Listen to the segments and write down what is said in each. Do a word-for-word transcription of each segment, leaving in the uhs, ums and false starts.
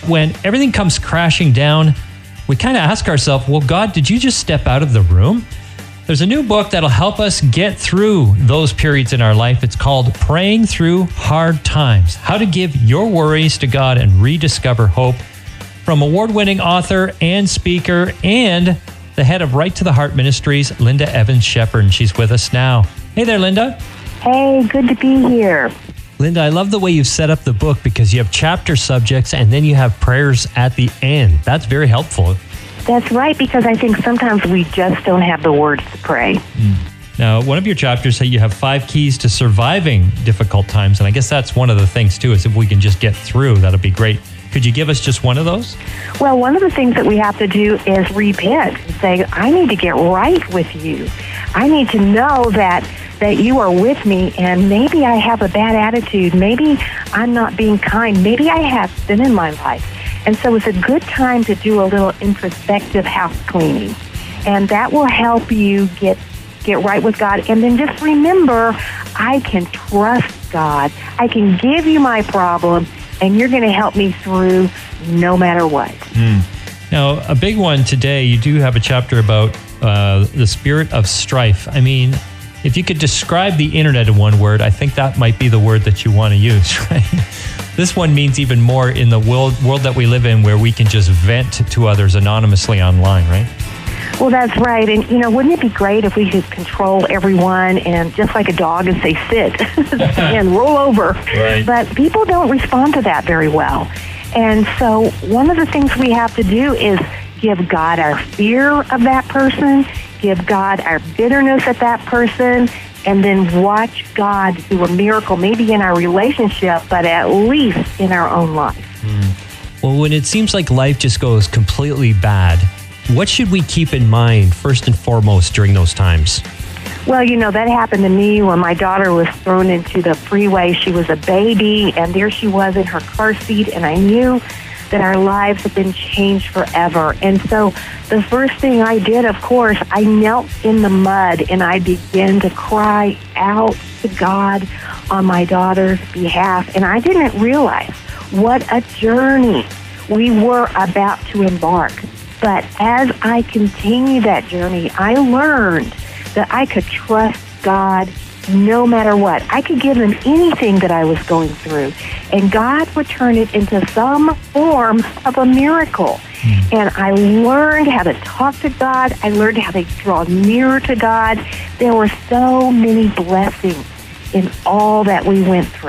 when everything comes crashing down, we kind of ask ourselves, well, God, did you just step out of the room? There's a new book that'll help us get through those periods in our life. It's called Praying Through Hard Times, How to Give Your Worries to God and Rediscover Hope, from award-winning author and speaker and the head of Right to the Heart Ministries, Linda Evans Shepherd. And she's with us now. Hey there, Linda. Hey, good to be here. Linda, I love the way you've set up the book because you have chapter subjects and then you have prayers at the end. That's very helpful. That's right, because I think sometimes we just don't have the words to pray. Mm. Now, one of your chapters say you have five keys to surviving difficult times, and I guess that's one of the things, too, is if we can just get through, that'll be great. Could you give us just one of those? Well, one of the things that we have to do is repent and say, I need to get right with you. I need to know that that you are with me, and maybe I have a bad attitude. Maybe I'm not being kind. Maybe I have sin in my life. And so it's a good time to do a little introspective house cleaning. And that will help you get get right with God. And then just remember, I can trust God. I can give you my problem, and you're going to help me through no matter what. Mm. Now, a big one today, you do have a chapter about uh, the spirit of strife. I mean, if you could describe the internet in one word, I think that might be the word that you want to use, right? This one means even more in the world, world that we live in, where we can just vent to others anonymously online, right? Well, that's right. And, you know, wouldn't it be great if we could control everyone and just like a dog and say, sit and roll over. Right. But people don't respond to that very well. And so one of the things we have to do is give God our fear of that person, give God our bitterness at that person, and then watch God do a miracle, maybe in our relationship, but at least in our own life. Mm. Well, when it seems like life just goes completely bad, what should we keep in mind first and foremost during those times? Well, you know, that happened to me when my daughter was thrown into the freeway. She was a baby, and there she was in her car seat, and I knew that our lives have been changed forever. And so the first thing I did, of course, I knelt in the mud and I began to cry out to God on my daughter's behalf. And I didn't realize what a journey we were about to embark. But as I continued that journey, I learned that I could trust God no matter what. I could give him anything that I was going through, and God would turn it into some form of a miracle. Mm. And I learned how to talk to God. I learned how to draw nearer to God. There were so many blessings in all that we went through.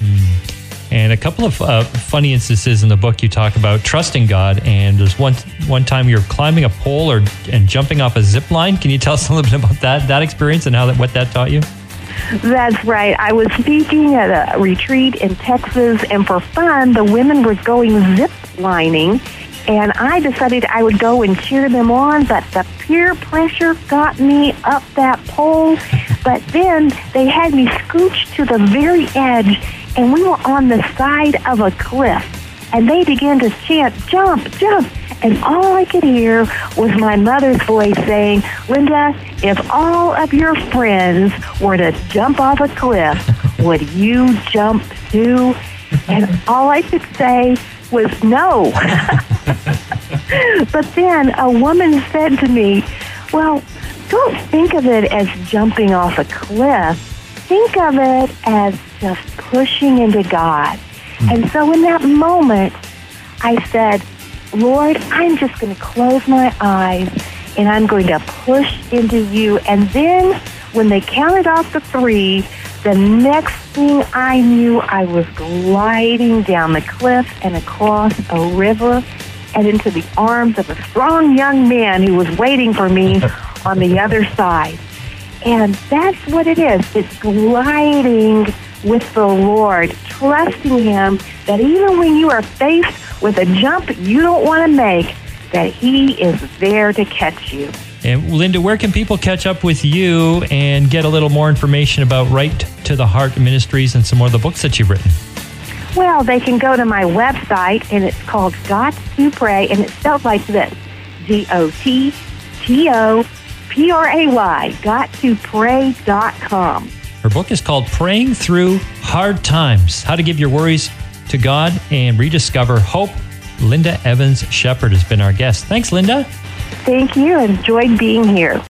Mm. And a couple of uh, funny instances in the book, you talk about trusting God, and there's one one time you're climbing a pole or and jumping off a zip line. Can you tell us a little bit about that that experience and how that what that taught you? That's right. I was speaking at a retreat in Texas, and for fun, the women were going zip lining, and I decided I would go and cheer them on, but the peer pressure got me up that pole. But then they had me scooched to the very edge, and we were on the side of a cliff, and they began to chant, jump, jump. And all I could hear was my mother's voice saying, Linda, if all of your friends were to jump off a cliff, would you jump too? And all I could say was no. But then a woman said to me, well, don't think of it as jumping off a cliff. Think of it as just pushing into God. And so in that moment, I said, Lord, I'm just going to close my eyes and I'm going to push into you. And then when they counted off the three, the next thing I knew, I was gliding down the cliff and across a river and into the arms of a strong young man who was waiting for me on the other side. And that's what it is. It's gliding with the Lord, trusting him that even when you are faced with a jump you don't want to make, that he is there to catch you. And Linda, where can people catch up with you and get a little more information about Right to the Heart Ministries and some more of the books that you've written? Well, they can go to my website, and it's called Got to Pray, and it's spelled like this, G O T T O P R A Y, got to pray dot com. Her book is called Praying Through Hard Times, How to Give Your Worries to God and Rediscover Hope. Linda Evans Shepherd has been our guest. Thanks, Linda. Thank you. Enjoyed being here.